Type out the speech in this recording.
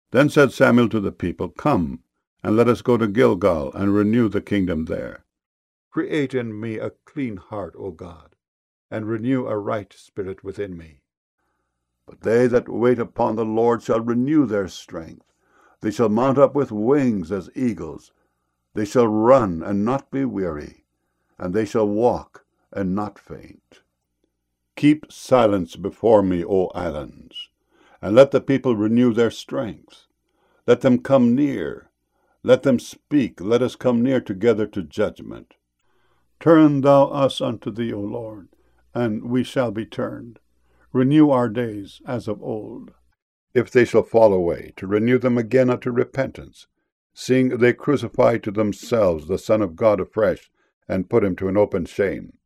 Then said Samuel to the people, Come, and let us go to Gilgal, and renew the kingdom there. Create in me a clean heart, O God, and renew a right spirit within me. But they that wait upon the Lord shall renew their strength. They shall mount up with wings as eagles. They shall run and not be weary, and they shall walk and not faint. Keep silence before me, O islands, and let the people renew their strength. Let them come near. Let them speak. Let us come near together to judgment. Turn thou us unto thee, O Lord, and we shall be turned. Renew our days as of old. If they shall fall away, to renew them again unto repentance, seeing they crucify to themselves the Son of God afresh, and put him to an open shame.